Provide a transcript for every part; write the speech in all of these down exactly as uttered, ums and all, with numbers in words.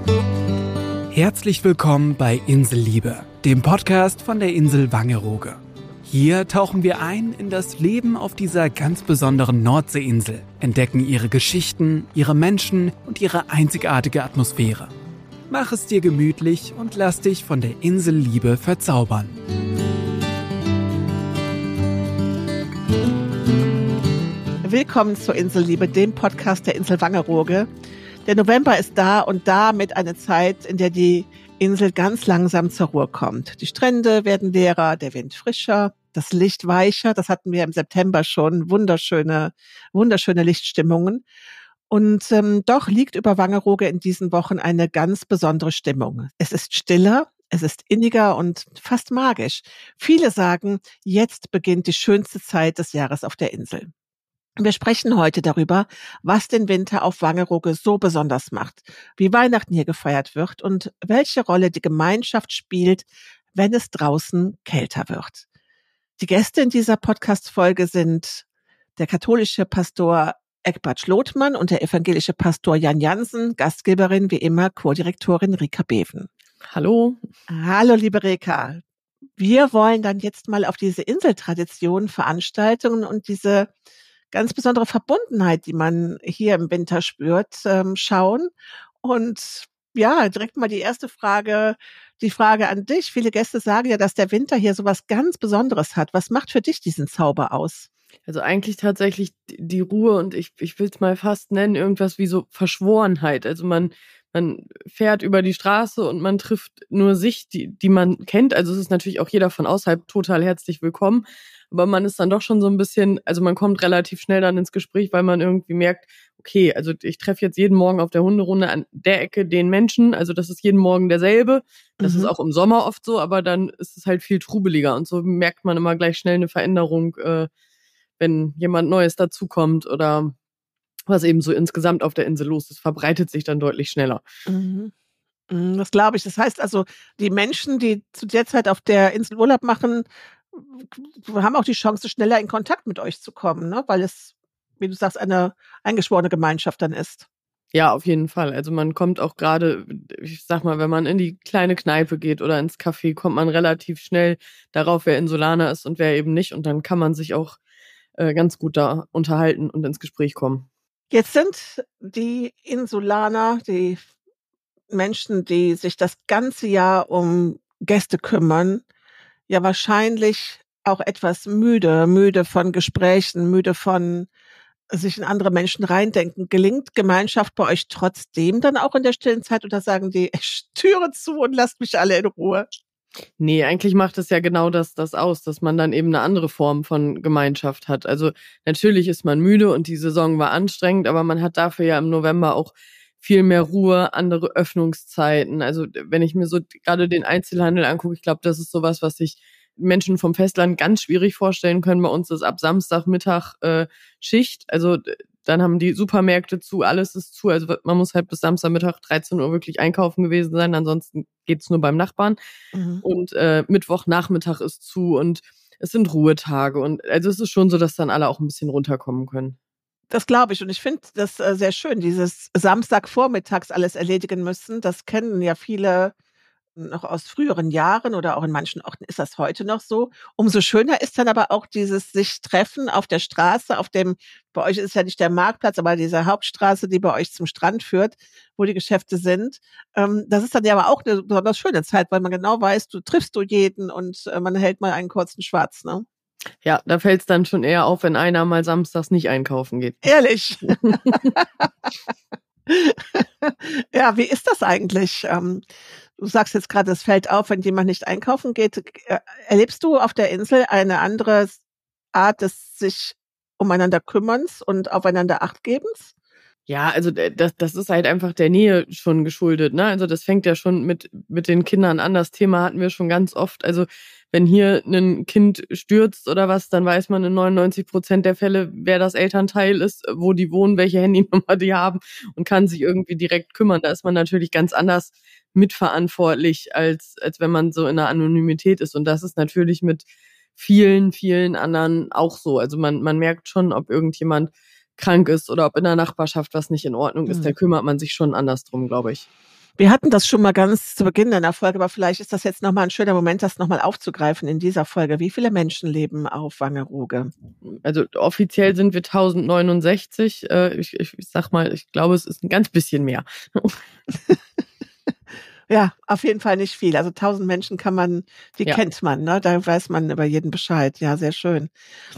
Herzlich willkommen bei Inselliebe, dem Podcast von der Insel Wangerooge. Hier tauchen wir ein in das Leben auf dieser ganz besonderen Nordseeinsel, entdecken ihre Geschichten, ihre Menschen und ihre einzigartige Atmosphäre. Mach es dir gemütlich und lass dich von der Inselliebe verzaubern. Willkommen zur Inselliebe, dem Podcast der Insel Wangerooge. Der November ist da und damit eine Zeit, in der die Insel ganz langsam zur Ruhe kommt. Die Strände werden leerer, der Wind frischer, das Licht weicher. Das hatten wir im September schon. Wunderschöne, wunderschöne Lichtstimmungen. Und ähm, doch liegt über Wangerooge in diesen Wochen eine ganz besondere Stimmung. Es ist stiller, es ist inniger und fast magisch. Viele sagen, jetzt beginnt die schönste Zeit des Jahres auf der Insel. Wir sprechen heute darüber, was den Winter auf Wangerooge so besonders macht, wie Weihnachten hier gefeiert wird und welche Rolle die Gemeinschaft spielt, wenn es draußen kälter wird. Die Gäste in dieser Podcast-Folge sind der katholische Pastor Eckbert Schlotmann und der evangelische Pastor Jan Jansen, Gastgeberin wie immer Co-Direktorin Rika Beven. Hallo. Hallo, liebe Rika. Wir wollen dann jetzt mal auf diese Inseltraditionen, Veranstaltungen und diese ganz besondere Verbundenheit, die man hier im Winter spürt, ähm, schauen. Und ja, direkt mal die erste Frage, die Frage an dich. Viele Gäste sagen ja, dass der Winter hier so was ganz Besonderes hat. Was macht für dich diesen Zauber aus? Also eigentlich tatsächlich die Ruhe und ich, ich will es mal fast nennen, irgendwas wie so Verschworenheit. Also man, man fährt über die Straße und man trifft nur sich, die, die man kennt. Also es ist natürlich auch jeder von außerhalb total herzlich willkommen. Aber man ist dann doch schon so ein bisschen, also man kommt relativ schnell dann ins Gespräch, weil man irgendwie merkt, okay, also ich treffe jetzt jeden Morgen auf der Hunderunde an der Ecke den Menschen, also das ist jeden Morgen derselbe. Das mhm. ist auch im Sommer oft so, aber dann ist es halt viel trubeliger und so merkt man immer gleich schnell eine Veränderung, äh, wenn jemand Neues dazukommt oder was eben so insgesamt auf der Insel los ist, verbreitet sich dann deutlich schneller. Mhm. Das glaube ich. Das heißt also, die Menschen, die zu der Zeit auf der Insel Urlaub machen, haben auch die Chance, schneller in Kontakt mit euch zu kommen, ne? Weil es, wie du sagst, eine eingeschworene Gemeinschaft dann ist. Ja, auf jeden Fall. Also man kommt auch gerade, ich sag mal, wenn man in die kleine Kneipe geht oder ins Café, kommt man relativ schnell darauf, wer Insulaner ist und wer eben nicht. Und dann kann man sich auch äh, ganz gut da unterhalten und ins Gespräch kommen. Jetzt sind die Insulaner, die Menschen, die sich das ganze Jahr um Gäste kümmern, ja wahrscheinlich auch etwas müde, müde von Gesprächen, müde von sich in andere Menschen reindenken. Gelingt Gemeinschaft bei euch trotzdem dann auch in der stillen Zeit oder sagen die, Türe zu und lasst mich alle in Ruhe? Nee, eigentlich macht es ja genau das, das aus, dass man dann eben eine andere Form von Gemeinschaft hat. Also natürlich ist man müde und die Saison war anstrengend, aber man hat dafür ja im November auch viel mehr Ruhe, andere Öffnungszeiten. Also wenn ich mir so gerade den Einzelhandel angucke, ich glaube, das ist sowas, was sich Menschen vom Festland ganz schwierig vorstellen können. Bei uns ist ab Samstagmittag äh, Schicht. Also dann haben die Supermärkte zu, alles ist zu. Also man muss halt bis Samstagmittag dreizehn Uhr wirklich einkaufen gewesen sein. Ansonsten geht's nur beim Nachbarn. Mhm. Und äh, Mittwochnachmittag ist zu und es sind Ruhetage. Und also es ist schon so, dass dann alle auch ein bisschen runterkommen können. Das glaube ich und ich finde das äh, sehr schön, dieses Samstagvormittags alles erledigen müssen. Das kennen ja viele noch aus früheren Jahren oder auch in manchen Orten ist das heute noch so. Umso schöner ist dann aber auch dieses sich treffen auf der Straße, auf dem, bei euch ist es ja nicht der Marktplatz, aber diese Hauptstraße, die bei euch zum Strand führt, wo die Geschäfte sind. Ähm, das ist dann ja aber auch eine besonders schöne Zeit, weil man genau weiß, du triffst du jeden und äh, man hält mal einen kurzen Schwarz, ne? Ja, da fällt es dann schon eher auf, wenn einer mal samstags nicht einkaufen geht. Ehrlich? Ja, wie ist das eigentlich? Ähm, du sagst jetzt gerade, es fällt auf, wenn jemand nicht einkaufen geht. Erlebst du auf der Insel eine andere Art des sich umeinander kümmerns und aufeinander Achtgebens? Ja, also das, das ist halt einfach der Nähe schon geschuldet, ne? Also das fängt ja schon mit mit den Kindern an. Das Thema hatten wir schon ganz oft. Also wenn hier ein Kind stürzt oder was, dann weiß man in neunundneunzig Prozent der Fälle, wer das Elternteil ist, wo die wohnen, welche Handynummer die haben und kann sich irgendwie direkt kümmern. Da ist man natürlich ganz anders mitverantwortlich, als als wenn man so in der Anonymität ist. Und das ist natürlich mit vielen, vielen anderen auch so. Also man man merkt schon, ob irgendjemand krank ist oder ob in der Nachbarschaft was nicht in Ordnung ist, mhm. da kümmert man sich schon anders drum, glaube ich. Wir hatten das schon mal ganz zu Beginn einer Folge, aber vielleicht ist das jetzt nochmal ein schöner Moment, das nochmal aufzugreifen in dieser Folge. Wie viele Menschen leben auf Wangerooge? Also offiziell sind wir tausendneunundsechzig. Äh, ich, ich, ich sag mal, ich glaube, es ist ein ganz bisschen mehr. Ja, auf jeden Fall nicht viel. Also tausend Menschen kann man, die ja. kennt man, ne? Da weiß man über jeden Bescheid. Ja, sehr schön.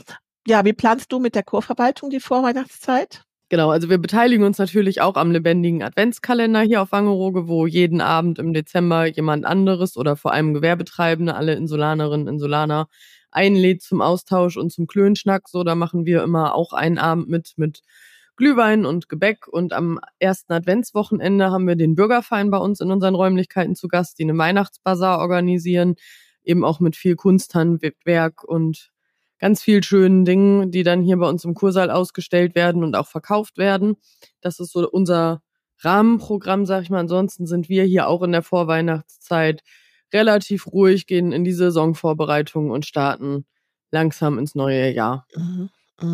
Ja, wie planst du mit der Kurverwaltung die Vorweihnachtszeit? Genau, also wir beteiligen uns natürlich auch am lebendigen Adventskalender hier auf Wangerooge, wo jeden Abend im Dezember jemand anderes oder vor allem Gewerbetreibende, alle Insulanerinnen, Insulaner einlädt zum Austausch und zum Klönschnack. So, da machen wir immer auch einen Abend mit, mit Glühwein und Gebäck. Und am ersten Adventswochenende haben wir den Bürgerverein bei uns in unseren Räumlichkeiten zu Gast, die einen Weihnachtsbasar organisieren, eben auch mit viel Kunsthandwerk und ganz viel schönen Dingen, die dann hier bei uns im Kursaal ausgestellt werden und auch verkauft werden. Das ist so unser Rahmenprogramm, sag ich mal. Ansonsten sind wir hier auch in der Vorweihnachtszeit relativ ruhig, gehen in die Saisonvorbereitung und starten langsam ins neue Jahr. Mhm.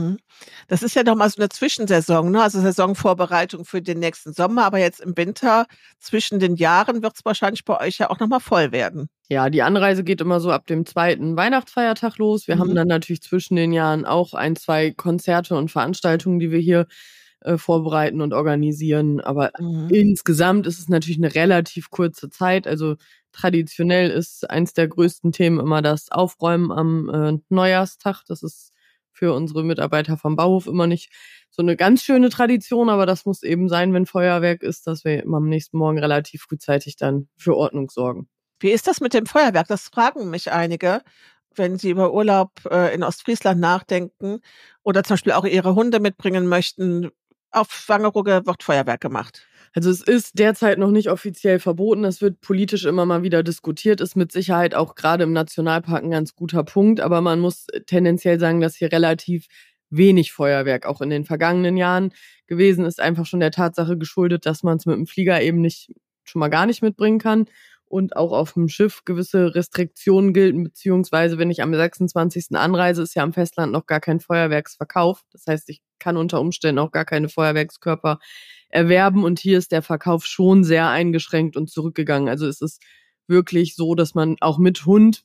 Das ist ja nochmal so eine Zwischensaison, ne? Also Saisonvorbereitung für den nächsten Sommer, aber jetzt im Winter zwischen den Jahren wird es wahrscheinlich bei euch ja auch nochmal voll werden. Ja, die Anreise geht immer so ab dem zweiten Weihnachtsfeiertag los. Wir mhm. haben dann natürlich zwischen den Jahren auch ein, zwei Konzerte und Veranstaltungen, die wir hier äh, vorbereiten und organisieren. Aber mhm. insgesamt ist es natürlich eine relativ kurze Zeit. Also traditionell ist eins der größten Themen immer das Aufräumen am äh, Neujahrstag. Das ist für unsere Mitarbeiter vom Bauhof immer nicht so eine ganz schöne Tradition, aber das muss eben sein, wenn Feuerwerk ist, dass wir immer am nächsten Morgen relativ frühzeitig dann für Ordnung sorgen. Wie ist das mit dem Feuerwerk? Das fragen mich einige, wenn sie über Urlaub äh, in Ostfriesland nachdenken oder zum Beispiel auch ihre Hunde mitbringen möchten. Auf Wangerooge wird Feuerwerk gemacht. Also es ist derzeit noch nicht offiziell verboten. Es wird politisch immer mal wieder diskutiert. Ist mit Sicherheit auch gerade im Nationalpark ein ganz guter Punkt. Aber man muss tendenziell sagen, dass hier relativ wenig Feuerwerk auch in den vergangenen Jahren gewesen ist. Einfach schon der Tatsache geschuldet, dass man es mit dem Flieger eben nicht schon mal gar nicht mitbringen kann. Und auch auf dem Schiff gewisse Restriktionen gelten, beziehungsweise wenn ich am sechsundzwanzigsten anreise, ist ja am Festland noch gar kein Feuerwerksverkauf. Das heißt, ich kann unter Umständen auch gar keine Feuerwerkskörper erwerben und hier ist der Verkauf schon sehr eingeschränkt und zurückgegangen. Also es ist wirklich so, dass man auch mit Hund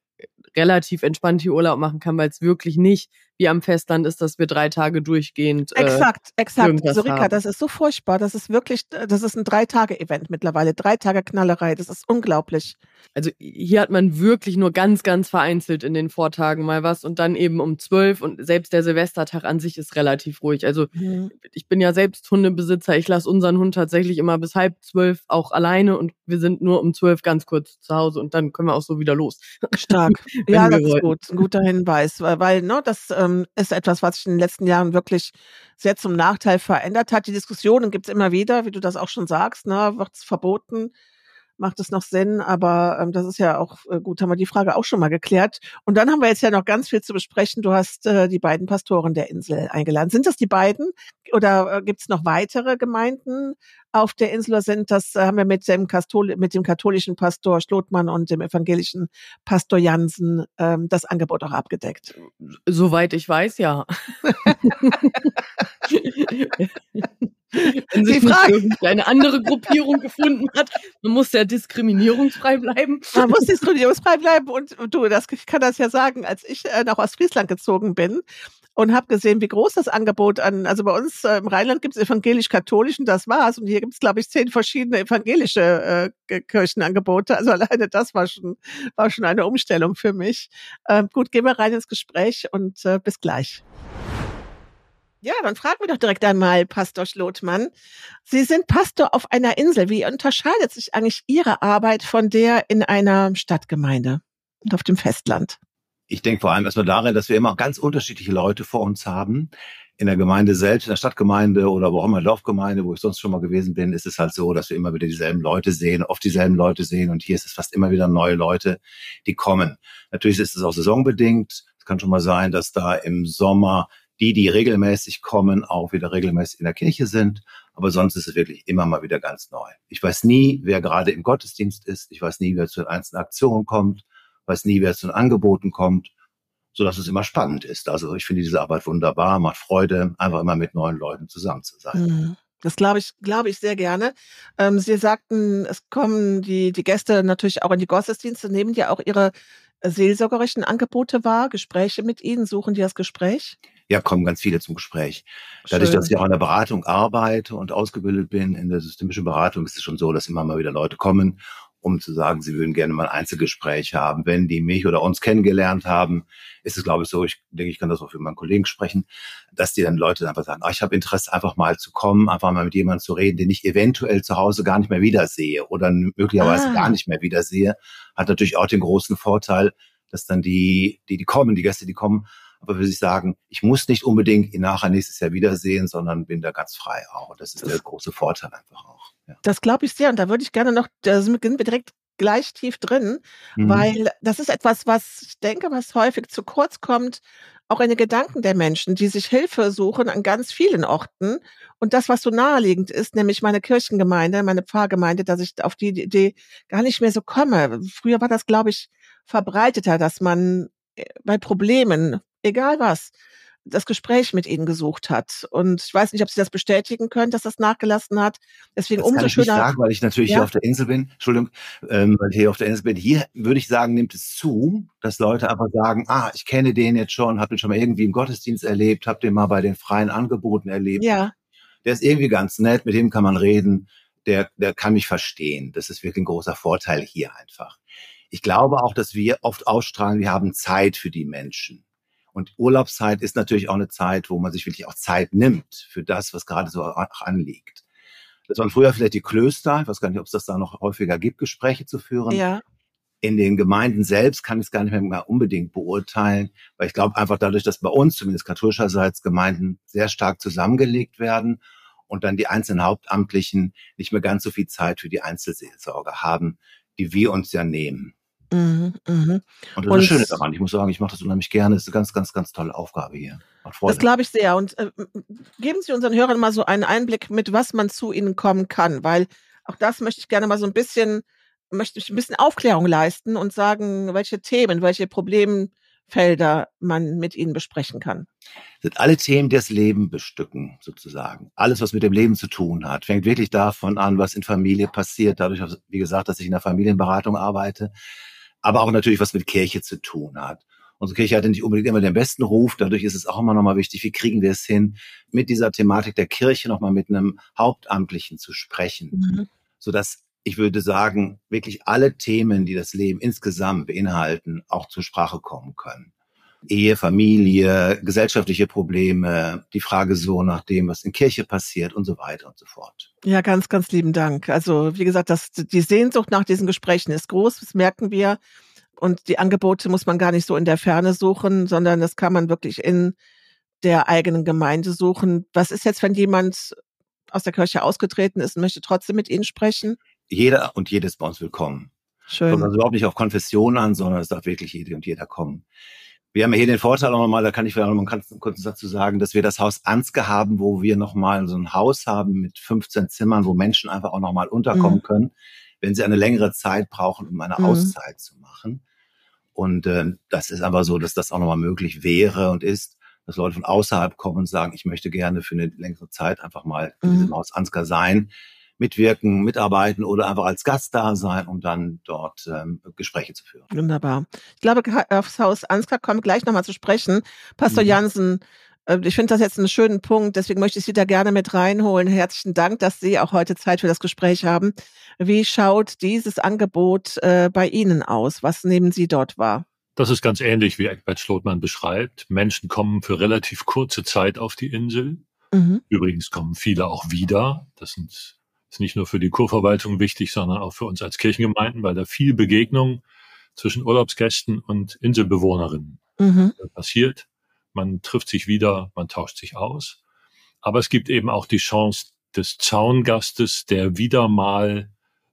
relativ entspannt hier Urlaub machen kann, weil es wirklich nicht wie am Festland ist, dass wir drei Tage durchgehend äh, Exakt, exakt. Sorika, das ist so furchtbar. Das ist wirklich, das ist ein Drei-Tage-Event mittlerweile. Drei Tage Knallerei. Das ist unglaublich. Also hier hat man wirklich nur ganz, ganz vereinzelt in den Vortagen mal was und dann eben um zwölf und selbst der Silvestertag an sich ist relativ ruhig. Also mhm. ich bin ja selbst Hundebesitzer. Ich lasse unseren Hund tatsächlich immer bis halb zwölf auch alleine und wir sind nur um zwölf ganz kurz zu Hause und dann können wir auch so wieder los. Stark. Ja, das ist gut. Ein guter Hinweis, weil, weil ne, das ähm, ist etwas, was sich in den letzten Jahren wirklich sehr zum Nachteil verändert hat. Die Diskussionen gibt's immer wieder, wie du das auch schon sagst, ne, wird's verboten? Macht es noch Sinn, aber ähm, das ist ja auch äh, gut, haben wir die Frage auch schon mal geklärt. Und dann haben wir jetzt ja noch ganz viel zu besprechen. Du hast äh, die beiden Pastoren der Insel eingeladen. Sind das die beiden oder äh, gibt es noch weitere Gemeinden auf der Insel? Oder sind das, äh, haben wir mit dem, Kastol- mit dem katholischen Pastor Schlotmann und dem evangelischen Pastor Jansen ähm, das Angebot auch abgedeckt? Soweit ich weiß, ja. Wenn sich nicht irgendeine andere Gruppierung gefunden hat, man muss ja diskriminierungsfrei bleiben. Man muss diskriminierungsfrei bleiben und, und du, das, ich kann das ja sagen, als ich äh, nach Ostfriesland gezogen bin und habe gesehen, wie groß das Angebot an, also bei uns äh, im Rheinland gibt es evangelisch-katholisch und das war's und hier gibt es, glaube ich, zehn verschiedene evangelische äh, Kirchenangebote, also alleine das war schon, war schon eine Umstellung für mich. Äh, gut, gehen wir rein ins Gespräch und äh, bis gleich. Ja, dann fragen wir doch direkt einmal, Pastor Schlotmann. Sie sind Pastor auf einer Insel. Wie unterscheidet sich eigentlich Ihre Arbeit von der in einer Stadtgemeinde und auf dem Festland? Ich denke vor allem erstmal darin, dass wir immer ganz unterschiedliche Leute vor uns haben. In der Gemeinde selbst, in der Stadtgemeinde oder wo auch immer in der Dorfgemeinde, wo ich sonst schon mal gewesen bin, ist es halt so, dass wir immer wieder dieselben Leute sehen, oft dieselben Leute sehen. Und hier ist es fast immer wieder neue Leute, die kommen. Natürlich ist es auch saisonbedingt. Es kann schon mal sein, dass da im Sommer die, die regelmäßig kommen, auch wieder regelmäßig in der Kirche sind. Aber sonst ist es wirklich immer mal wieder ganz neu. Ich weiß nie, wer gerade im Gottesdienst ist. Ich weiß nie, wer zu den einzelnen Aktionen kommt. Weiß nie, wer zu den Angeboten kommt. Sodass es immer spannend ist. Also ich finde diese Arbeit wunderbar, macht Freude, einfach immer mit neuen Leuten zusammen zu sein. Das glaube ich, glaube ich sehr gerne. Ähm, Sie sagten, es kommen die, die Gäste natürlich auch in die Gottesdienste, nehmen die auch ihre äh, seelsorgerischen Angebote wahr, Gespräche mit Ihnen, suchen die das Gespräch? Ja, kommen ganz viele zum Gespräch. Dadurch, dass Schön. ich auch in der Beratung arbeite und ausgebildet bin, in der systemischen Beratung, ist es schon so, dass immer mal wieder Leute kommen, um zu sagen, sie würden gerne mal ein Einzelgespräch haben. Wenn die mich oder uns kennengelernt haben, ist es, glaube ich, so, ich denke, ich kann das auch für meinen Kollegen sprechen, dass die dann Leute einfach sagen, ah, ich habe Interesse, einfach mal zu kommen, einfach mal mit jemandem zu reden, den ich eventuell zu Hause gar nicht mehr wiedersehe oder möglicherweise Ah. gar nicht mehr wiedersehe. Hat natürlich auch den großen Vorteil, dass dann die, die, die kommen, die Gäste, die kommen, aber will ich sagen, ich muss nicht unbedingt ihn nachher nächstes Jahr wiedersehen, sondern bin da ganz frei auch. Und das ist der große Vorteil einfach auch. Ja. Das glaube ich sehr. Und da würde ich gerne noch, da sind wir direkt gleich tief drin, Mhm. weil das ist etwas, was ich denke, was häufig zu kurz kommt, auch in den Gedanken der Menschen, die sich Hilfe suchen an ganz vielen Orten. Und das, was so naheliegend ist, nämlich meine Kirchengemeinde, meine Pfarrgemeinde, dass ich auf die Idee gar nicht mehr so komme. Früher war das, glaube ich, verbreiteter, dass man äh, bei Problemen, egal was, das Gespräch mit ihnen gesucht hat. Und ich weiß nicht, ob Sie das bestätigen können, dass das nachgelassen hat. Deswegen Das umso kann ich nicht schöner. sagen, weil ich natürlich Ja? hier auf der Insel bin. Entschuldigung, ähm, weil ich hier auf der Insel bin. Hier würde ich sagen, nimmt es zu, dass Leute einfach sagen, ah, ich kenne den jetzt schon, habe den schon mal irgendwie im Gottesdienst erlebt, habe den mal bei den freien Angeboten erlebt. Ja. Der ist irgendwie ganz nett, mit dem kann man reden, der, der kann mich verstehen. Das ist wirklich ein großer Vorteil hier einfach. Ich glaube auch, dass wir oft ausstrahlen, wir haben Zeit für die Menschen. Und Urlaubszeit ist natürlich auch eine Zeit, wo man sich wirklich auch Zeit nimmt für das, was gerade so auch anliegt. Das waren früher vielleicht die Klöster, ich weiß gar nicht, ob es das da noch häufiger gibt, Gespräche zu führen. Ja. In den Gemeinden selbst kann ich es gar nicht mehr unbedingt beurteilen, weil ich glaube einfach dadurch, dass bei uns, zumindest katholischerseits, Gemeinden sehr stark zusammengelegt werden und dann die einzelnen Hauptamtlichen nicht mehr ganz so viel Zeit für die Einzelseelsorge haben, die wir uns ja nehmen. Mhm, mhm. Und das Und ist das Schöne daran. Ich muss sagen, ich mache das unheimlich gerne. Es ist eine ganz, ganz, ganz tolle Aufgabe hier. Macht Freude. Das glaube ich sehr. Und äh, geben Sie unseren Hörern mal so einen Einblick, mit was man zu Ihnen kommen kann, weil auch das möchte ich gerne mal so ein bisschen, möchte ich ein bisschen Aufklärung leisten und sagen, welche Themen, welche Problemfelder man mit Ihnen besprechen kann. Das sind alle Themen, die das Leben bestücken, sozusagen. Alles, was mit dem Leben zu tun hat, fängt wirklich davon an, was in Familie passiert. Dadurch, wie gesagt, dass ich in der Familienberatung arbeite, aber auch natürlich, was mit Kirche zu tun hat. Unsere Kirche hatte nicht unbedingt immer den besten Ruf. Dadurch ist es auch immer noch mal wichtig, wie kriegen wir es hin, mit dieser Thematik der Kirche noch mal mit einem Hauptamtlichen zu sprechen, Mhm. sodass ich würde sagen, wirklich alle Themen, die das Leben insgesamt beinhalten, auch zur Sprache kommen können. Ehe, Familie, gesellschaftliche Probleme, die Frage so nach dem, was in Kirche passiert und so weiter und so fort. Ja, ganz, ganz lieben Dank. Also wie gesagt, das, die Sehnsucht nach diesen Gesprächen ist groß, das merken wir. Und die Angebote muss man gar nicht so in der Ferne suchen, sondern das kann man wirklich in der eigenen Gemeinde suchen. Was ist jetzt, wenn jemand aus der Kirche ausgetreten ist und möchte trotzdem mit Ihnen sprechen? Jeder und jedes bei uns willkommen. Schön. Kommt also überhaupt nicht auf Konfession an, sondern es darf wirklich jede und jeder kommen. Wir haben ja hier den Vorteil auch nochmal, da kann ich vielleicht noch mal einen kurzen Satz zu sagen, dass wir das Haus Ansgar haben, wo wir nochmal so ein Haus haben mit fünfzehn Zimmern, wo Menschen einfach auch nochmal unterkommen Mhm. können, wenn sie eine längere Zeit brauchen, um eine Mhm. Auszeit zu machen. Und äh, das ist aber so, dass das auch nochmal möglich wäre und ist, dass Leute von außerhalb kommen und sagen, ich möchte gerne für eine längere Zeit einfach mal in Mhm. diesem Haus Ansgar sein, mitwirken, mitarbeiten oder einfach als Gast da sein, um dann dort ähm, Gespräche zu führen. Wunderbar. Ich glaube, aufs Haus Ansgar kommen wir gleich nochmal zu sprechen. Pastor Mhm. Jansen, äh, ich finde das jetzt einen schönen Punkt, deswegen möchte ich Sie da gerne mit reinholen. Herzlichen Dank, dass Sie auch heute Zeit für das Gespräch haben. Wie schaut dieses Angebot äh, bei Ihnen aus? Was nehmen Sie dort wahr? Das ist ganz ähnlich, wie Eckbert Schlotmann beschreibt. Menschen kommen für relativ kurze Zeit auf die Insel. Mhm. Übrigens kommen viele auch wieder. Das sind, ist nicht nur für die Kurverwaltung wichtig, sondern auch für uns als Kirchengemeinden, weil da viel Begegnung zwischen Urlaubsgästen und Inselbewohnerinnen Mhm. passiert. Man trifft sich wieder, man tauscht sich aus. Aber es gibt eben auch die Chance des Zaungastes, der wieder mal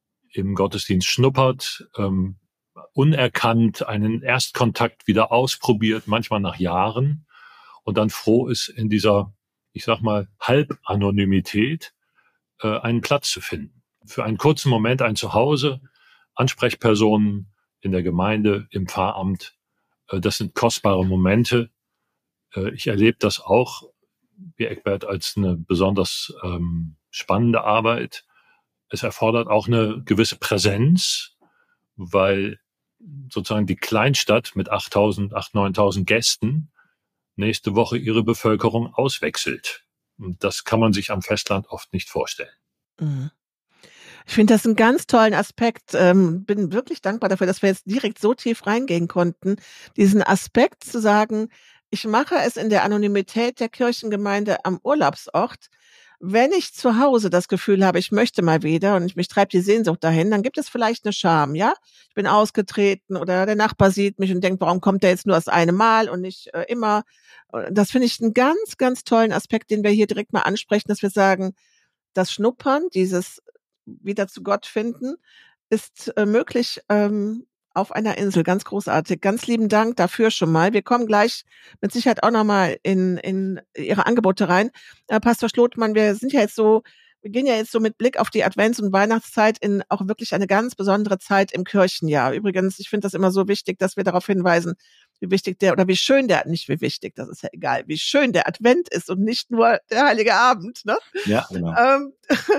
im Gottesdienst schnuppert, ähm, unerkannt einen Erstkontakt wieder ausprobiert, manchmal nach Jahren, und dann froh ist, in dieser, ich sag mal, Halbanonymität äh, einen Platz zu finden. Für einen kurzen Moment ein Zuhause, Ansprechpersonen in der Gemeinde, im Pfarramt, äh, das sind kostbare Momente. Äh, ich erlebe das auch, wie Eckbert, als eine besonders ähm, spannende Arbeit. Es erfordert auch eine gewisse Präsenz, weil sozusagen die Kleinstadt mit achttausend, achttausend, neuntausend Gästen nächste Woche ihre Bevölkerung auswechselt. Und das kann man sich am Festland oft nicht vorstellen. Mhm. Ich finde das einen ganz tollen Aspekt. Ähm, bin wirklich dankbar dafür, dass wir jetzt direkt so tief reingehen konnten. Diesen Aspekt zu sagen, ich mache es in der Anonymität der Kirchengemeinde am Urlaubsort. Wenn ich zu Hause das Gefühl habe, ich möchte mal wieder und mich treibt die Sehnsucht dahin, dann gibt es vielleicht eine Scham, ja? Ich bin ausgetreten oder der Nachbar sieht mich und denkt, warum kommt der jetzt nur das eine Mal und nicht äh, immer? Das finde ich einen ganz, ganz tollen Aspekt, den wir hier direkt mal ansprechen, dass wir sagen, das Schnuppern, dieses wieder zu Gott finden, ist äh, möglich ähm, auf einer Insel. Ganz großartig. Ganz lieben Dank dafür schon mal. Wir kommen gleich mit Sicherheit auch nochmal in, in Ihre Angebote rein. Äh, Pastor Schlotmann, wir sind ja jetzt so, wir gehen ja jetzt so mit Blick auf die Advents- und Weihnachtszeit in auch wirklich eine ganz besondere Zeit im Kirchenjahr. Übrigens, ich finde das immer so wichtig, dass wir darauf hinweisen, wie wichtig der, oder wie schön der, nicht wie wichtig, das ist ja egal, wie schön der Advent ist und nicht nur der Heilige Abend, ne? Ja, genau. Ähm,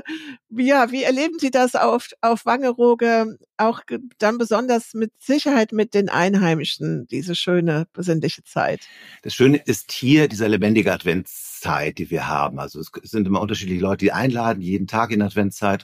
ja, wie erleben Sie das auf, auf Wangerooge, auch ge- dann besonders mit Sicherheit mit den Einheimischen, diese schöne, besinnliche Zeit? Das Schöne ist hier dieser lebendige Adventszeit, die wir haben. Also es sind immer unterschiedliche Leute, die einladen, jeden Tag in Adventszeit.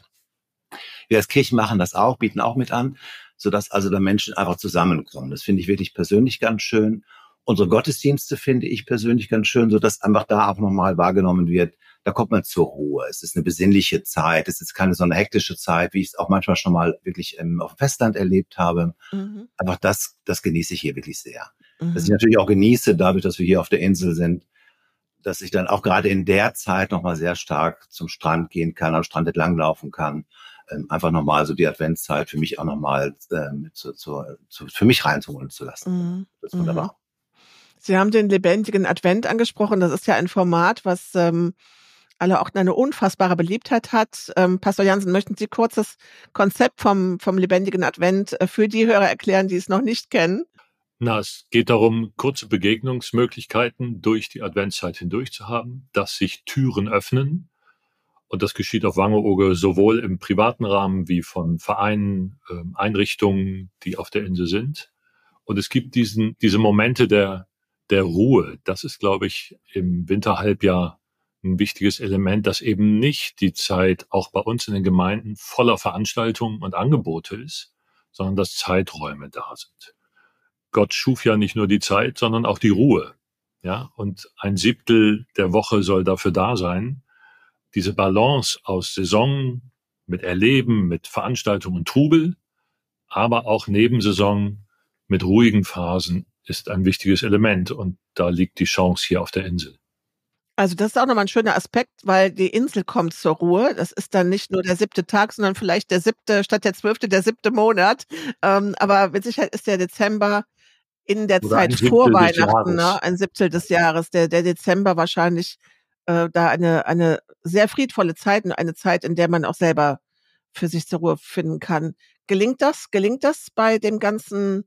Wir als Kirchen machen das auch, bieten auch mit an, sodass also da Menschen einfach zusammenkommen. Das finde ich wirklich persönlich ganz schön. Unsere Gottesdienste finde ich persönlich ganz schön, sodass einfach da auch nochmal wahrgenommen wird, da kommt man zur Ruhe. Es ist eine besinnliche Zeit. Es ist keine so eine hektische Zeit, wie ich es auch manchmal schon mal wirklich ähm, auf dem Festland erlebt habe. Mhm. Einfach das, das genieße ich hier wirklich sehr. Mhm. Was ich natürlich auch genieße, dadurch, dass wir hier auf der Insel sind, dass ich dann auch gerade in der Zeit nochmal sehr stark zum Strand gehen kann, am Strand entlanglaufen kann. Ähm, einfach nochmal so die Adventszeit für mich auch nochmal ähm, zu, zu, zu, für mich reinzuholen zu lassen. Mhm. Das ist wunderbar. Mhm. Sie haben den lebendigen Advent angesprochen. Das ist ja ein Format, was ähm, alle auch eine unfassbare Beliebtheit hat. Ähm, Pastor Jansen, möchten Sie kurz das Konzept vom, vom lebendigen Advent äh, für die Hörer erklären, die es noch nicht kennen? Na, es geht darum, kurze Begegnungsmöglichkeiten durch die Adventszeit hindurch zu haben, dass sich Türen öffnen. Und das geschieht auf Wangerooge sowohl im privaten Rahmen wie von Vereinen, äh, Einrichtungen, die auf der Insel sind. Und es gibt diesen, diese Momente der, der Ruhe. Das ist, glaube ich, im Winterhalbjahr ein wichtiges Element, dass eben nicht die Zeit auch bei uns in den Gemeinden voller Veranstaltungen und Angebote ist, sondern dass Zeiträume da sind. Gott schuf ja nicht nur die Zeit, sondern auch die Ruhe. Ja, und ein Siebtel der Woche soll dafür da sein. Diese Balance aus Saison mit Erleben, mit Veranstaltungen und Trubel, aber auch Nebensaison mit ruhigen Phasen ist ein wichtiges Element. Und da liegt die Chance hier auf der Insel. Also das ist auch nochmal ein schöner Aspekt, weil die Insel kommt zur Ruhe. Das ist dann nicht nur der siebte Tag, sondern vielleicht der siebte, statt der zwölfte, der siebte Monat. Ähm, aber mit Sicherheit ist der Dezember in der Oder ein Zeit Siebtel vor des Weihnachten, Jahres. ne? Ein Siebtel des Jahres. Der, der Dezember wahrscheinlich äh, da eine, eine sehr friedvolle Zeit und eine Zeit, in der man auch selber für sich zur Ruhe finden kann. Gelingt das? Gelingt das bei dem ganzen,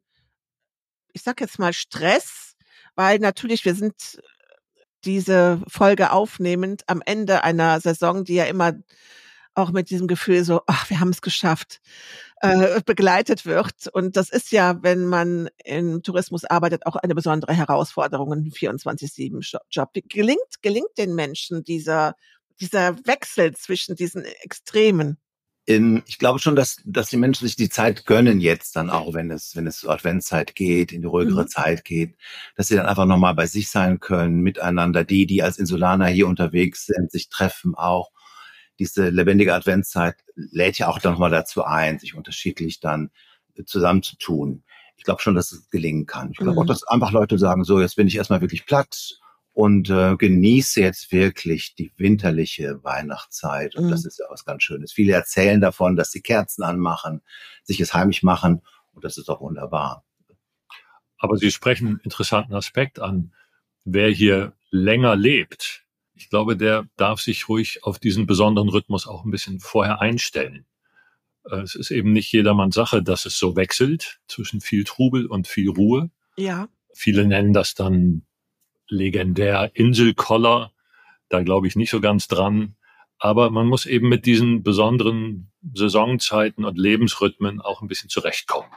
ich sag jetzt mal Stress? Weil natürlich, wir sind diese Folge aufnehmend am Ende einer Saison, die ja immer auch mit diesem Gefühl so, ach, wir haben es geschafft, äh, begleitet wird. Und das ist ja, wenn man im Tourismus arbeitet, auch eine besondere Herausforderung, ein vierundzwanzig sieben Job. Wie gelingt, gelingt den Menschen dieser, dieser Wechsel zwischen diesen Extremen? In, ich glaube schon, dass, dass die Menschen sich die Zeit gönnen jetzt dann auch, wenn es, wenn es zur Adventszeit geht, in die ruhigere Mhm. Zeit geht, dass sie dann einfach nochmal bei sich sein können, miteinander, die, die als Insulaner hier unterwegs sind, sich treffen auch. Diese lebendige Adventszeit lädt ja auch dann nochmal dazu ein, sich unterschiedlich dann zusammenzutun. Ich glaube schon, dass es gelingen kann. Ich glaube Mhm. auch, dass einfach Leute sagen, so, jetzt bin ich erstmal wirklich platt und äh, genieße jetzt wirklich die winterliche Weihnachtszeit. Und Mhm. das ist ja was ganz Schönes. Viele erzählen davon, dass sie Kerzen anmachen, sich es heimisch machen. Und das ist doch wunderbar. Aber Sie sprechen einen interessanten Aspekt an. Wer hier länger lebt, ich glaube, der darf sich ruhig auf diesen besonderen Rhythmus auch ein bisschen vorher einstellen. Äh, Es ist eben nicht jedermanns Sache, dass es so wechselt zwischen viel Trubel und viel Ruhe. Ja. Viele nennen das dann legendär Inselkoller. Da glaube ich nicht so ganz dran. Aber man muss eben mit diesen besonderen Saisonzeiten und Lebensrhythmen auch ein bisschen zurechtkommen.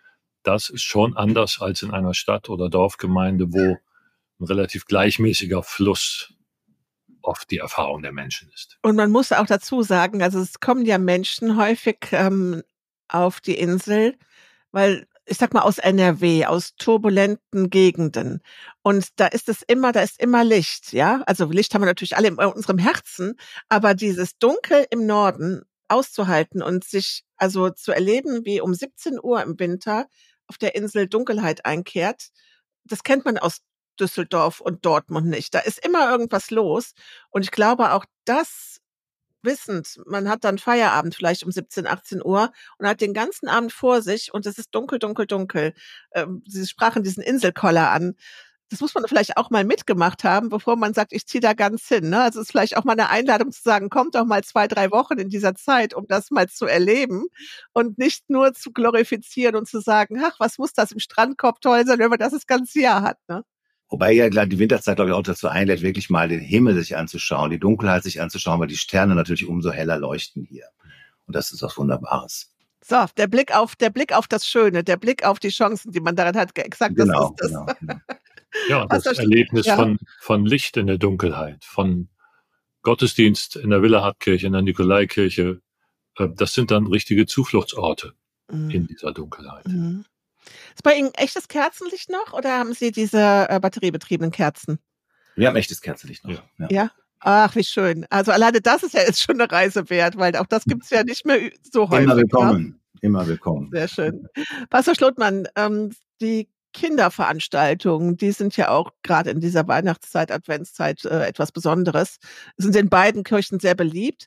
Das ist schon anders als in einer Stadt- oder Dorfgemeinde, wo ein relativ gleichmäßiger Fluss oft die Erfahrung der Menschen ist. Und man muss auch dazu sagen, also es kommen ja Menschen häufig ähm, auf die Insel, weil ich sag mal aus N R W, aus turbulenten Gegenden. Und da ist es immer, da ist immer Licht, ja. Also Licht haben wir natürlich alle in unserem Herzen, aber dieses Dunkel im Norden auszuhalten und sich also zu erleben, wie um siebzehn Uhr im Winter auf der Insel Dunkelheit einkehrt, das kennt man aus Düsseldorf und Dortmund nicht. Da ist immer irgendwas los. Und ich glaube auch das wissend, man hat dann Feierabend vielleicht um siebzehn, achtzehn Uhr und hat den ganzen Abend vor sich und es ist dunkel, dunkel, dunkel. Ähm, Sie sprachen diesen Inselkoller an. Das muss man vielleicht auch mal mitgemacht haben, bevor man sagt, ich ziehe da ganz hin. Ne? Also es ist vielleicht auch mal eine Einladung zu sagen, kommt doch mal zwei, drei Wochen in dieser Zeit, um das mal zu erleben und nicht nur zu glorifizieren und zu sagen, ach, was muss das im Strandkorb toll sein, wenn man das das ganze Jahr hat. Ne? Wobei ja die Winterzeit, glaube ich, auch dazu einlädt, wirklich mal den Himmel sich anzuschauen, die Dunkelheit sich anzuschauen, weil die Sterne natürlich umso heller leuchten hier. Und das ist was Wunderbares. So, der Blick auf, der Blick auf das Schöne, der Blick auf die Chancen, die man darin hat, exakt Genau, das ist das. genau, genau. Ja, und das Erlebnis ja. von, von Licht in der Dunkelheit, von Gottesdienst in der Wille-Hart-Kirche, in der Nikolaikirche, das sind dann richtige Zufluchtsorte mhm. in dieser Dunkelheit. Mhm. Ist bei Ihnen echtes Kerzenlicht noch oder haben Sie diese äh, batteriebetriebenen Kerzen? Wir haben echtes Kerzenlicht noch. Ja. ja. ja? Ach, wie schön. Also alleine das ist ja jetzt schon eine Reise wert, weil auch das gibt's ja nicht mehr so häufig. Immer willkommen. Ja? Immer willkommen. Sehr schön. Pastor Schlotmann, ähm, die Kinderveranstaltungen, die sind ja auch gerade in dieser Weihnachtszeit, Adventszeit äh, etwas Besonderes. Sind in beiden Kirchen sehr beliebt.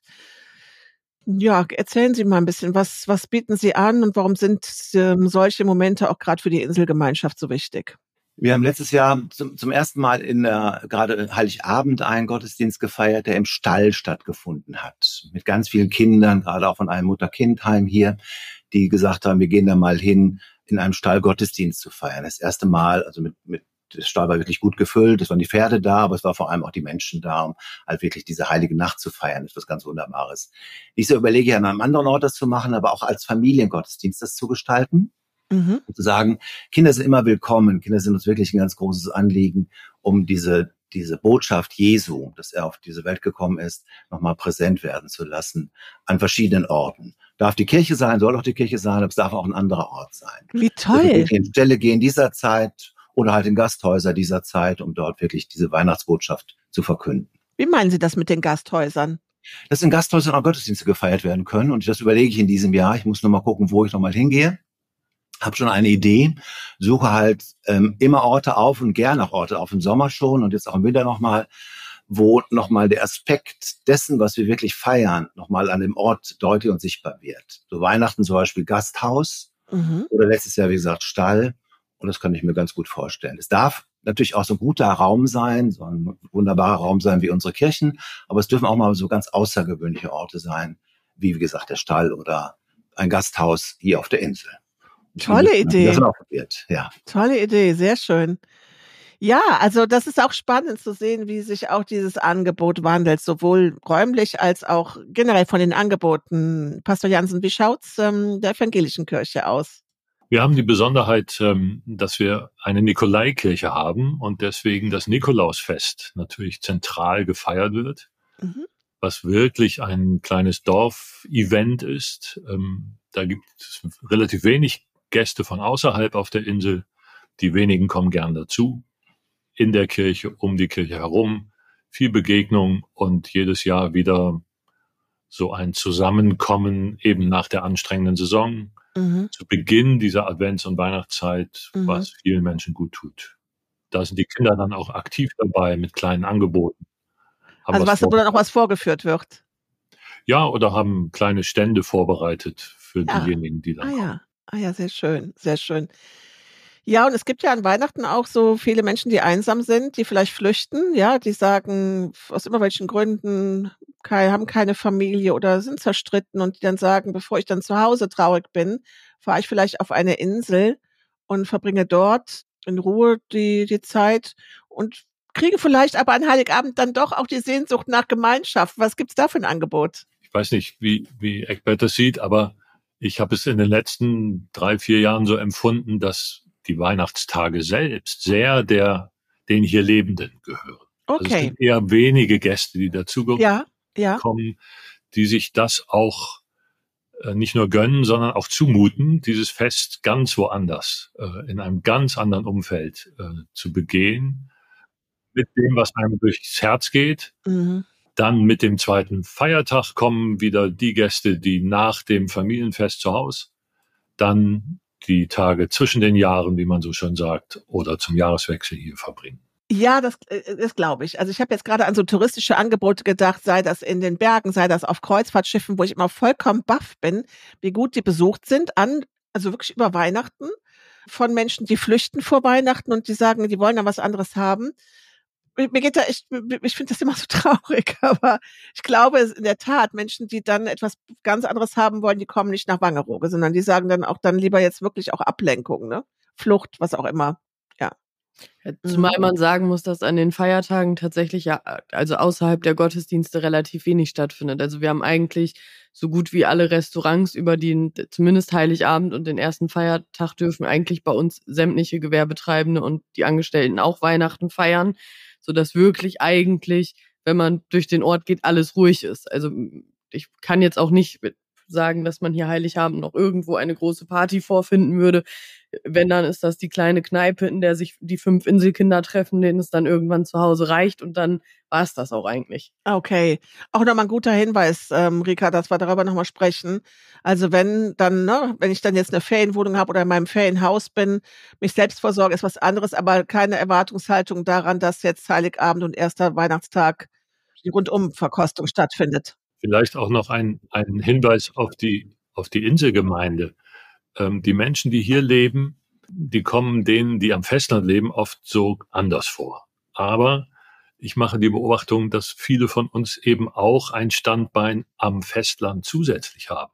Ja, erzählen Sie mal ein bisschen, was, was bieten Sie an und warum sind ähm, solche Momente auch gerade für die Inselgemeinschaft so wichtig? Wir haben letztes Jahr zum, zum ersten Mal in der, gerade Heiligabend einen Gottesdienst gefeiert, der im Stall stattgefunden hat. Mit ganz vielen Kindern, gerade auch von einem Mutter-Kind-Heim hier, die gesagt haben, wir gehen da mal hin, in einem Stall Gottesdienst zu feiern. Das erste Mal, also mit, mit der Stall war wirklich gut gefüllt, es waren die Pferde da, aber es war vor allem auch die Menschen da, um halt wirklich diese heilige Nacht zu feiern. Das ist was ganz Wunderbares. Ich so überlege ja, an einem anderen Ort das zu machen, aber auch als Familiengottesdienst das zu gestalten. Mhm. Und zu sagen, Kinder sind immer willkommen, Kinder sind uns wirklich ein ganz großes Anliegen, um diese diese Botschaft Jesu, dass er auf diese Welt gekommen ist, nochmal präsent werden zu lassen an verschiedenen Orten. Darf die Kirche sein, soll auch die Kirche sein, aber es darf auch ein anderer Ort sein. Wie toll! Also wirklich in Ställe gehen dieser Zeit oder halt in Gasthäuser dieser Zeit, um dort wirklich diese Weihnachtsbotschaft zu verkünden. Wie meinen Sie das mit den Gasthäusern? Dass in Gasthäusern auch Gottesdienste gefeiert werden können und das überlege ich in diesem Jahr. Ich muss noch mal gucken, wo ich noch mal hingehe. Habe schon eine Idee, suche halt ähm, immer Orte auf und gerne auch Orte auf, im Sommer schon und jetzt auch im Winter nochmal, wo nochmal der Aspekt dessen, was wir wirklich feiern, nochmal an dem Ort deutlich und sichtbar wird. So Weihnachten zum Beispiel Gasthaus mhm. oder letztes Jahr, wie gesagt, Stall und das kann ich mir ganz gut vorstellen. Es darf natürlich auch so ein guter Raum sein, so ein wunderbarer Raum sein wie unsere Kirchen, aber es dürfen auch mal so ganz außergewöhnliche Orte sein, wie wie gesagt der Stall oder ein Gasthaus hier auf der Insel. Tolle Idee. Das auch wird, ja. Tolle Idee, sehr schön. Ja, also das ist auch spannend zu sehen, wie sich auch dieses Angebot wandelt, sowohl räumlich als auch generell von den Angeboten. Pastor Jansen, wie schaut's ähm, der evangelischen Kirche aus? Wir haben die Besonderheit, ähm, dass wir eine Nikolaikirche haben und deswegen das Nikolausfest natürlich zentral gefeiert wird, mhm. was wirklich ein kleines Dorf-Event ist. Ähm, da gibt es relativ wenig Gäste von außerhalb auf der Insel, die wenigen kommen gern dazu, in der Kirche, um die Kirche herum, viel Begegnung und jedes Jahr wieder so ein Zusammenkommen eben nach der anstrengenden Saison, mhm. zu Beginn dieser Advents- und Weihnachtszeit, mhm. was vielen Menschen gut tut. Da sind die Kinder dann auch aktiv dabei mit kleinen Angeboten. Haben also was, wo dann auch was vorgeführt wird? Ja, oder haben kleine Stände vorbereitet für ja. diejenigen, die da ah, kommen. Ja. Ah ja, sehr schön, sehr schön. Ja, und es gibt ja an Weihnachten auch so viele Menschen, die einsam sind, die vielleicht flüchten, ja, die sagen, aus immer welchen Gründen, haben keine Familie oder sind zerstritten und die dann sagen, bevor ich dann zu Hause traurig bin, fahre ich vielleicht auf eine Insel und verbringe dort in Ruhe die, die Zeit und kriegen vielleicht aber an Heiligabend dann doch auch die Sehnsucht nach Gemeinschaft. Was gibt's da für ein Angebot? Ich weiß nicht, wie, wie Egbert das sieht, aber ich habe es in den letzten drei, vier Jahren so empfunden, dass die Weihnachtstage selbst sehr der den hier Lebenden gehören. Okay. Also es sind eher wenige Gäste, die dazukommen, ja, ja. die sich das auch äh, nicht nur gönnen, sondern auch zumuten, dieses Fest ganz woanders, äh, in einem ganz anderen Umfeld äh, zu begehen, mit dem, was einem durchs Herz geht. Mhm. Dann mit dem zweiten Feiertag kommen wieder die Gäste, die nach dem Familienfest zu Hause, dann die Tage zwischen den Jahren, wie man so schön sagt, oder zum Jahreswechsel hier verbringen. Ja, das, das glaube ich. Also ich habe jetzt gerade an so touristische Angebote gedacht, sei das in den Bergen, sei das auf Kreuzfahrtschiffen, wo ich immer vollkommen baff bin, wie gut die besucht sind, an, also wirklich über Weihnachten, von Menschen, die flüchten vor Weihnachten und die sagen, die wollen dann was anderes haben. Mir geht da echt, ich finde das immer so traurig, aber ich glaube in der Tat, Menschen, die dann etwas ganz anderes haben wollen, die kommen nicht nach Wangerooge, sondern die sagen dann auch dann lieber jetzt wirklich auch Ablenkung, ne? Flucht, was auch immer, ja. Ja, zumal man sagen muss, dass an den Feiertagen tatsächlich ja, also außerhalb der Gottesdienste relativ wenig stattfindet. Also wir haben eigentlich so gut wie alle Restaurants über den, zumindest Heiligabend und den ersten Feiertag dürfen eigentlich bei uns sämtliche Gewerbetreibende und die Angestellten auch Weihnachten feiern, sodass wirklich eigentlich, wenn man durch den Ort geht, alles ruhig ist. Also ich kann jetzt auch nicht sagen, dass man hier Heiligabend noch irgendwo eine große Party vorfinden würde. Wenn, dann ist das die kleine Kneipe, in der sich die fünf Inselkinder treffen, denen es dann irgendwann zu Hause reicht und dann war es das auch eigentlich. Okay. Auch nochmal ein guter Hinweis, ähm, Rika, dass wir darüber nochmal sprechen. Also wenn dann, ne, wenn ich dann jetzt eine Ferienwohnung habe oder in meinem Ferienhaus bin, mich selbst versorge, ist was anderes, aber keine Erwartungshaltung daran, dass jetzt Heiligabend und erster Weihnachtstag die Rundumverkostung stattfindet. Vielleicht auch noch ein, ein Hinweis auf die, auf die Inselgemeinde. Ähm, die Menschen, die hier leben, die kommen denen, die am Festland leben, oft so anders vor. Aber ich mache die Beobachtung, dass viele von uns eben auch ein Standbein am Festland zusätzlich haben.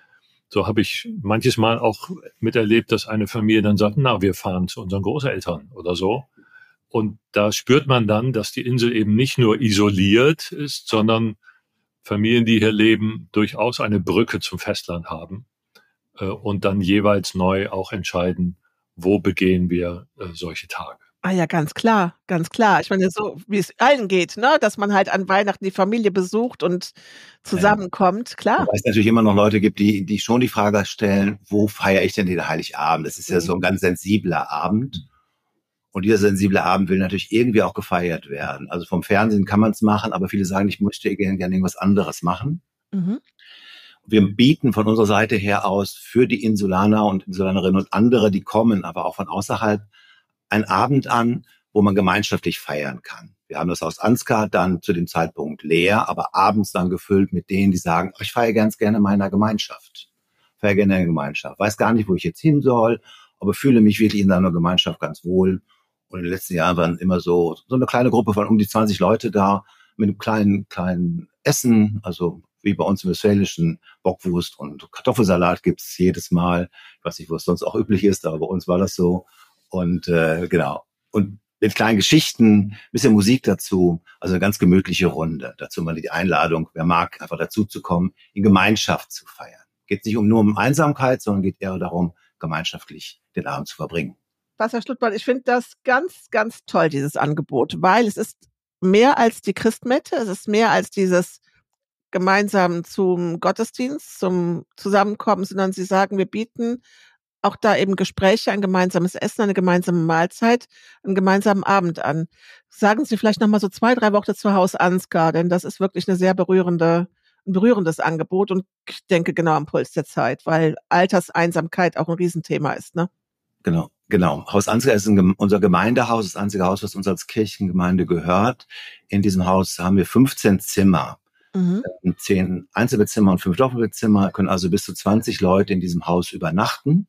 So habe ich manches Mal auch miterlebt, dass eine Familie dann sagt, na, wir fahren zu unseren Großeltern oder so. Und da spürt man dann, dass die Insel eben nicht nur isoliert ist, sondern Familien, die hier leben, durchaus eine Brücke zum Festland haben äh, und dann jeweils neu auch entscheiden, wo begehen wir äh, solche Tage. Ah ja, ganz klar, ganz klar. Ich meine, so wie es allen geht, ne, dass man halt an Weihnachten die Familie besucht und zusammenkommt, klar. Weil es natürlich immer noch Leute gibt, die, die schon die Frage stellen, wo feiere ich denn den Heiligabend? Das ist ja so ein ganz sensibler Abend. Und dieser sensible Abend will natürlich irgendwie auch gefeiert werden. Also vom Fernsehen kann man es machen, aber viele sagen, ich möchte gerne, gerne irgendwas anderes machen. Mhm. Wir bieten von unserer Seite her aus für die Insulaner und Insulanerinnen und andere, die kommen, aber auch von außerhalb, einen Abend an, wo man gemeinschaftlich feiern kann. Wir haben das Haus Ansgar dann zu dem Zeitpunkt leer, aber abends dann gefüllt mit denen, die sagen, ich feiere ganz gerne in meiner Gemeinschaft. Feiere gerne in der Gemeinschaft. Weiß gar nicht, wo ich jetzt hin soll, aber fühle mich wirklich in einer Gemeinschaft ganz wohl. Und in den letzten Jahren waren immer so, so eine kleine Gruppe von um die zwanzig Leute da mit einem kleinen, kleinen Essen, also wie bei uns im Westfälischen Bockwurst und Kartoffelsalat gibt's jedes Mal. Ich weiß nicht, wo es sonst auch üblich ist, aber bei uns war das so. Und äh, genau. Und mit kleinen Geschichten, bisschen Musik dazu, also eine ganz gemütliche Runde. Dazu mal die Einladung, wer mag, einfach dazu zu kommen, in Gemeinschaft zu feiern. Geht nicht um nur um Einsamkeit, sondern geht eher darum, gemeinschaftlich den Abend zu verbringen. Was, Herr Stuttmann, ich finde das ganz, ganz toll, dieses Angebot, weil es ist mehr als die Christmette, es ist mehr als dieses gemeinsam zum Gottesdienst, zum Zusammenkommen, sondern Sie sagen, wir bieten auch da eben Gespräche, ein gemeinsames Essen, eine gemeinsame Mahlzeit, einen gemeinsamen Abend an. Sagen Sie vielleicht noch mal so zwei, drei Worte zu Haus Ansgar, denn das ist wirklich eine sehr berührende, ein berührendes Angebot und ich denke genau am Puls der Zeit, weil Alterseinsamkeit auch ein Riesenthema ist, ne? Genau, genau. Haus Ansgar ist ein, unser Gemeindehaus, das einzige Haus, was uns als Kirchengemeinde gehört. In diesem Haus haben wir fünfzehn Zimmer, mhm. zehn Einzelbettzimmer und fünf Doppelbettzimmer, können also bis zu zwanzig Leute in diesem Haus übernachten.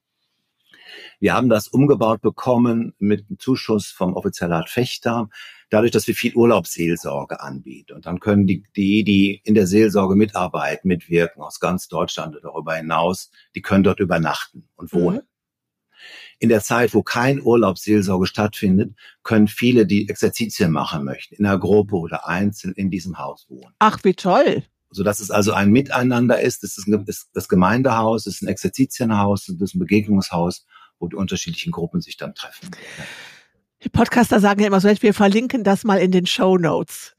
Wir haben das umgebaut bekommen mit einem Zuschuss vom Offizialat Fechter, dadurch, dass wir viel Urlaubsseelsorge anbieten. Und dann können die, die, die in der Seelsorge mitarbeiten, mitwirken aus ganz Deutschland und darüber hinaus, die können dort übernachten und wohnen. Mhm. in der Zeit, wo kein Urlaubsseelsorge stattfindet, können viele, die Exerzitien machen möchten, in einer Gruppe oder einzeln in diesem Haus wohnen. Ach, wie toll. Sodass es also ein Miteinander ist. Das ist ein, das Gemeindehaus, das ist ein Exerzitienhaus, das ist ein Begegnungshaus, wo die unterschiedlichen Gruppen sich dann treffen. Die Podcaster sagen ja immer so, wir verlinken das mal in den Shownotes.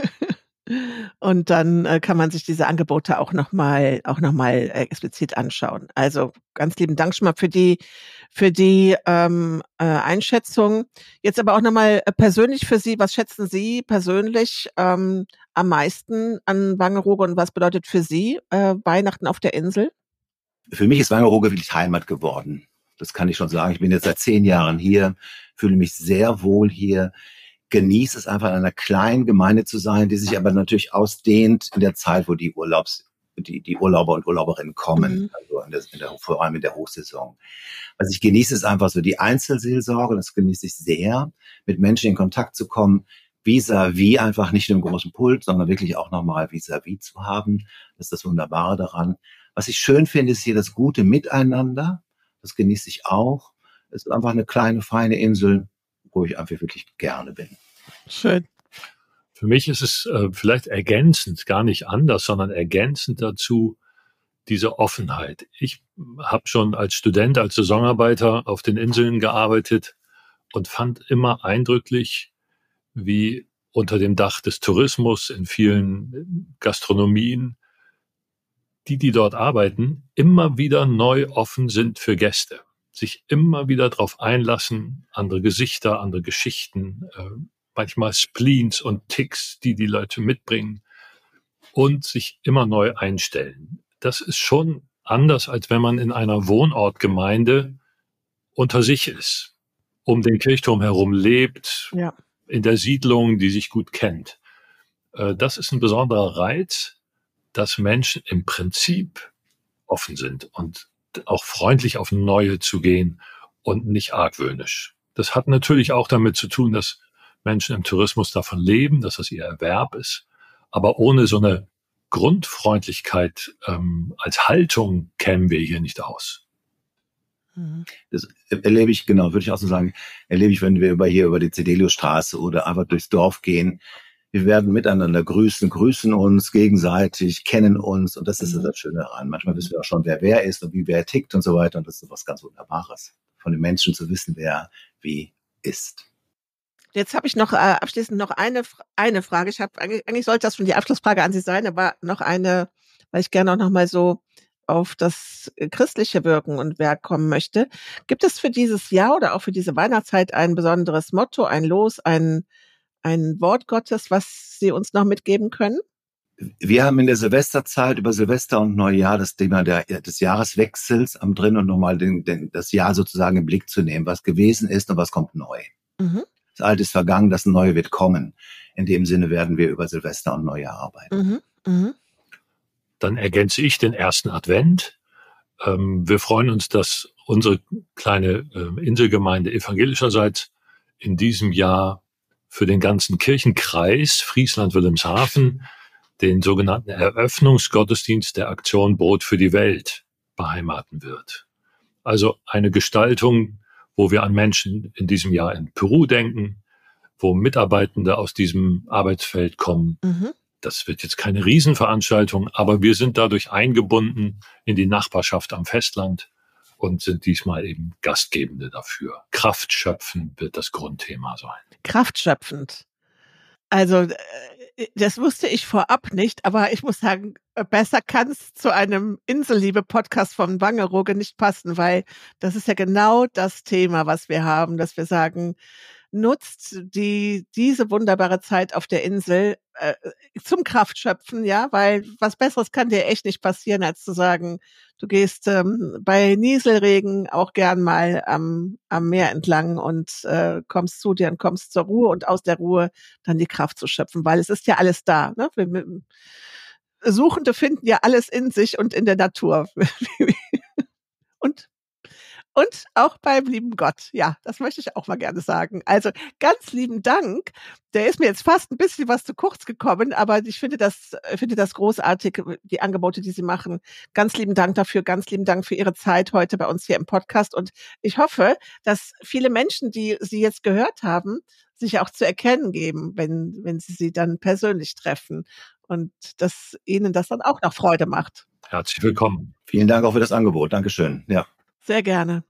Und dann äh, kann man sich diese Angebote auch nochmal auch noch mal äh, explizit anschauen. Also ganz lieben Dank schon mal für die für die ähm, äh, Einschätzung. Jetzt aber auch nochmal äh, persönlich für Sie, was schätzen Sie persönlich ähm, am meisten an Wangerooge und was bedeutet für Sie äh, Weihnachten auf der Insel? Für mich ist Wangerooge wirklich Heimat geworden. Das kann ich schon sagen. Ich bin jetzt seit zehn Jahren hier, fühle mich sehr wohl hier. Genieße es einfach in einer kleinen Gemeinde zu sein, die sich aber natürlich ausdehnt in der Zeit, wo die Urlaubs, die, die Urlauber und Urlauberinnen kommen, mhm. also in der, in der, vor allem in der Hochsaison. Also ich genieße es einfach so, die Einzelseelsorge, das genieße ich sehr, mit Menschen in Kontakt zu kommen, vis-à-vis einfach nicht nur im großen Pult, sondern wirklich auch nochmal vis-à-vis zu haben. Das ist das Wunderbare daran. Was ich schön finde, ist hier das gute Miteinander. Das genieße ich auch. Es ist einfach eine kleine, feine Insel, wo ich einfach wirklich gerne bin. Schön. Für mich ist es äh, vielleicht ergänzend, gar nicht anders, sondern ergänzend dazu diese Offenheit. Ich habe schon als Student, als Saisonarbeiter auf den Inseln gearbeitet und fand immer eindrücklich, wie unter dem Dach des Tourismus in vielen Gastronomien, die, die dort arbeiten, immer wieder neu offen sind für Gäste. Sich immer wieder darauf einlassen, andere Gesichter, andere Geschichten, äh, manchmal Spleens und Ticks, die die Leute mitbringen und sich immer neu einstellen. Das ist schon anders, als wenn man in einer Wohnortgemeinde unter sich ist, um den Kirchturm herum lebt, ja. in der Siedlung, die sich gut kennt. Äh, das ist ein besonderer Reiz, dass Menschen im Prinzip offen sind und auch freundlich auf Neue zu gehen und nicht argwöhnisch. Das hat natürlich auch damit zu tun, dass Menschen im Tourismus davon leben, dass das ihr Erwerb ist. Aber ohne so eine Grundfreundlichkeit ähm, als Haltung kämen wir hier nicht aus. Das erlebe ich, genau, würde ich auch so sagen, erlebe ich, wenn wir über hier über die Cedeliusstraße oder einfach durchs Dorf gehen. Wir werden miteinander grüßen, grüßen uns gegenseitig, kennen uns und das ist das Schöne daran. Manchmal wissen wir auch schon, wer wer ist und wie wer tickt und so weiter und das ist was ganz Wunderbares, von den Menschen zu wissen, wer wie ist. Jetzt habe ich noch äh, abschließend noch eine eine Frage. Ich habe eigentlich, eigentlich sollte das schon die Abschlussfrage an Sie sein, aber noch eine, weil ich gerne auch noch mal so auf das christliche Wirken und Werk kommen möchte. Gibt es für dieses Jahr oder auch für diese Weihnachtszeit ein besonderes Motto, ein Los, ein ein Wort Gottes, was Sie uns noch mitgeben können? Wir haben in der Silvesterzeit über Silvester und Neujahr das Thema der, des Jahreswechsels am drin und nochmal den, den, das Jahr sozusagen im Blick zu nehmen, was gewesen ist und was kommt neu. Mhm. Das Alte ist vergangen, das Neue wird kommen. In dem Sinne werden wir über Silvester und Neujahr arbeiten. Mhm. Mhm. Dann ergänze ich den ersten Advent. Ähm, wir freuen uns, dass unsere kleine äh, Inselgemeinde evangelischerseits in diesem Jahr für den ganzen Kirchenkreis Friesland-Wilhelmshaven den sogenannten Eröffnungsgottesdienst der Aktion Brot für die Welt beheimaten wird. Also eine Gestaltung, wo wir an Menschen in diesem Jahr in Peru denken, wo Mitarbeitende aus diesem Arbeitsfeld kommen. Mhm. Das wird jetzt keine Riesenveranstaltung, aber wir sind dadurch eingebunden in die Nachbarschaft am Festland und sind diesmal eben Gastgebende dafür. Kraft schöpfen wird das Grundthema sein. Kraftschöpfend. Also das wusste ich vorab nicht, aber ich muss sagen, besser kann es zu einem Inselliebe-Podcast von Wangerooge nicht passen, weil das ist ja genau das Thema, was wir haben, dass wir sagen, nutzt die diese wunderbare Zeit auf der Insel äh, zum Kraftschöpfen, ja, weil was Besseres kann dir echt nicht passieren, als zu sagen, du gehst ähm, bei Nieselregen auch gern mal am am Meer entlang und äh, kommst zu dir und kommst zur Ruhe und aus der Ruhe dann die Kraft zu schöpfen, weil es ist ja alles da, ne? Wir, wir, Suchende finden ja alles in sich und in der Natur. und und auch beim lieben Gott. Ja, das möchte ich auch mal gerne sagen. Also ganz lieben Dank. Der ist mir jetzt fast ein bisschen was zu kurz gekommen, aber ich finde das, finde das großartig, die Angebote, die Sie machen. Ganz lieben Dank dafür, ganz lieben Dank für Ihre Zeit heute bei uns hier im Podcast. Und ich hoffe, dass viele Menschen, die Sie jetzt gehört haben, sich auch zu erkennen geben, wenn, wenn Sie sie dann persönlich treffen und dass Ihnen das dann auch noch Freude macht. Herzlich willkommen. Vielen Dank auch für das Angebot. Dankeschön. Ja. Sehr gerne.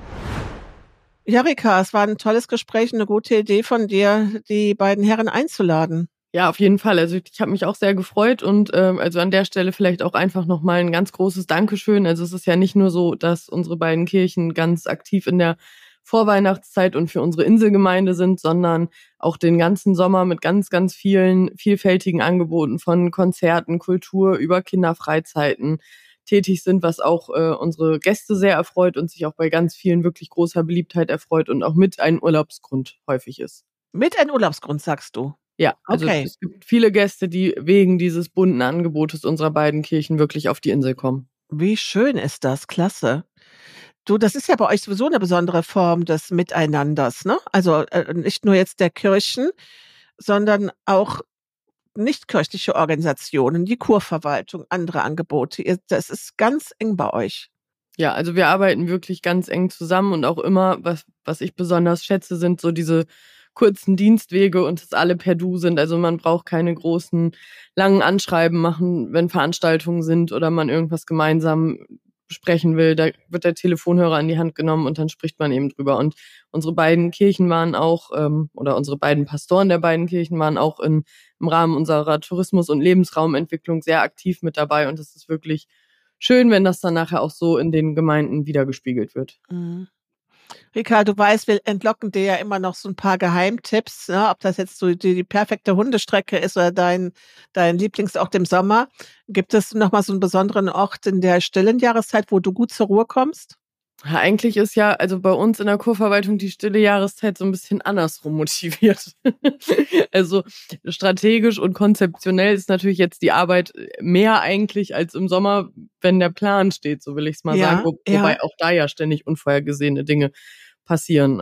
Ja, Rika, es war ein tolles Gespräch, eine gute Idee von dir, die beiden Herren einzuladen. Ja, auf jeden Fall. Also ich habe mich auch sehr gefreut und ähm, also an der Stelle vielleicht auch einfach nochmal ein ganz großes Dankeschön. Also es ist ja nicht nur so, dass unsere beiden Kirchen ganz aktiv in der Vorweihnachtszeit und für unsere Inselgemeinde sind, sondern auch den ganzen Sommer mit ganz, ganz vielen vielfältigen Angeboten von Konzerten, Kultur über Kinderfreizeiten tätig sind, was auch äh, unsere Gäste sehr erfreut und sich auch bei ganz vielen wirklich großer Beliebtheit erfreut und auch mit ein Urlaubsgrund häufig ist. Mit ein Urlaubsgrund, sagst du? Ja, also okay. Es gibt viele Gäste, die wegen dieses bunten Angebotes unserer beiden Kirchen wirklich auf die Insel kommen. Wie schön ist das, klasse. Du, das ist ja bei euch sowieso eine besondere Form des Miteinanders, ne? Also äh, nicht nur jetzt der Kirchen, sondern auch nichtkirchliche Organisationen, die Kurverwaltung, andere Angebote. Ihr, das ist ganz eng bei euch. Ja, also wir arbeiten wirklich ganz eng zusammen und auch immer, was, was ich besonders schätze, sind so diese kurzen Dienstwege und dass alle per Du sind. Also man braucht keine großen, langen Anschreiben machen, wenn Veranstaltungen sind oder man irgendwas gemeinsam sprechen will, da wird der Telefonhörer in die Hand genommen und dann spricht man eben drüber. Und unsere beiden Kirchen waren auch, ähm, oder unsere beiden Pastoren der beiden Kirchen waren auch in, im Rahmen unserer Tourismus- und Lebensraumentwicklung sehr aktiv mit dabei. Und es ist wirklich schön, wenn das dann nachher auch so in den Gemeinden wiedergespiegelt wird. Mhm. Rika, du weißt, wir entlocken dir ja immer noch so ein paar Geheimtipps, ne? Ob das jetzt so die, die perfekte Hundestrecke ist oder dein, dein Lieblingsort im Sommer. Gibt es nochmal so einen besonderen Ort in der stillen Jahreszeit, wo du gut zur Ruhe kommst? Ja, eigentlich ist ja, also bei uns in der Kurverwaltung die stille Jahreszeit so ein bisschen andersrum motiviert. Also strategisch und konzeptionell ist natürlich jetzt die Arbeit mehr eigentlich als im Sommer, wenn der Plan steht, so will ich es mal ja, sagen. Wo, ja. Wobei auch da ja ständig unvorhergesehene Dinge passieren.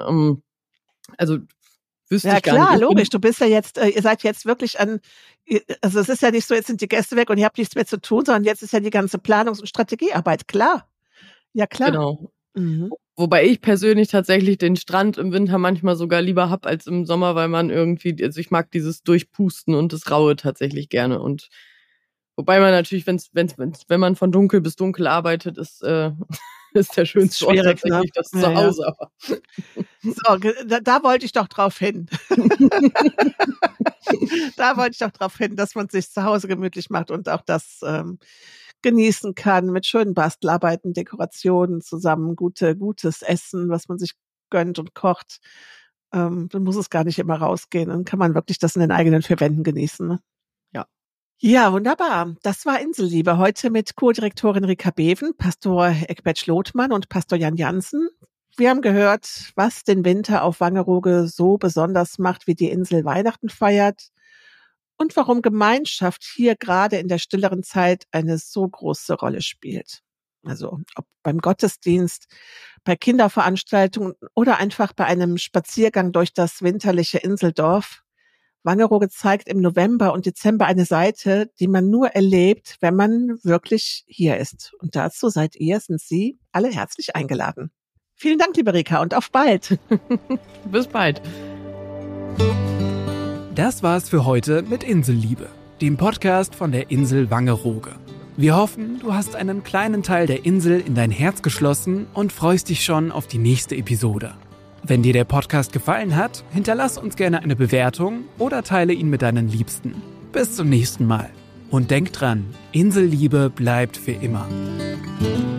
Also wüsste ja, ich gar klar, nicht. logisch. Du bist ja jetzt, äh, ihr seid jetzt wirklich an, also es ist ja nicht so, jetzt sind die Gäste weg und ihr habt nichts mehr zu tun, sondern jetzt ist ja die ganze Planungs- und Strategiearbeit. Klar. Ja, klar. Genau. Mhm. Wobei ich persönlich tatsächlich den Strand im Winter manchmal sogar lieber hab als im Sommer, weil man irgendwie, also ich mag dieses Durchpusten und das Raue tatsächlich gerne. Und wobei man natürlich, wenn's, wenn's, wenn's, wenn man von dunkel bis dunkel arbeitet, ist, äh, ist der schönste Ort tatsächlich ne? das Ja, Zuhause. ja. Aber. So, da, da wollte ich doch drauf hin. Da wollte ich doch drauf hin, dass man sich zu Hause gemütlich macht und auch das ähm, genießen kann mit schönen Bastelarbeiten, Dekorationen zusammen, gute, gutes Essen, was man sich gönnt und kocht. Ähm, dann muss es gar nicht immer rausgehen. Dann kann man wirklich das in den eigenen vier Wänden genießen. Ne? Ja. Ja, wunderbar. Das war Inselliebe. Heute mit Co-Direktorin Rika Beven, Pastor Eckbert Schlotmann und Pastor Jan Jansen. Wir haben gehört, was den Winter auf Wangerooge so besonders macht, wie die Insel Weihnachten feiert. Und warum Gemeinschaft hier gerade in der stilleren Zeit eine so große Rolle spielt. Also ob beim Gottesdienst, bei Kinderveranstaltungen oder einfach bei einem Spaziergang durch das winterliche Inseldorf. Wangerooge zeigt im November und Dezember eine Seite, die man nur erlebt, wenn man wirklich hier ist. Und dazu seid ihr, sind Sie alle herzlich eingeladen. Vielen Dank, liebe Rika, und auf bald. Bis bald. Das war's für heute mit Inselliebe, dem Podcast von der Insel Wangerooge. Wir hoffen, du hast einen kleinen Teil der Insel in dein Herz geschlossen und freust dich schon auf die nächste Episode. Wenn dir der Podcast gefallen hat, hinterlass uns gerne eine Bewertung oder teile ihn mit deinen Liebsten. Bis zum nächsten Mal. Und denk dran, Inselliebe bleibt für immer.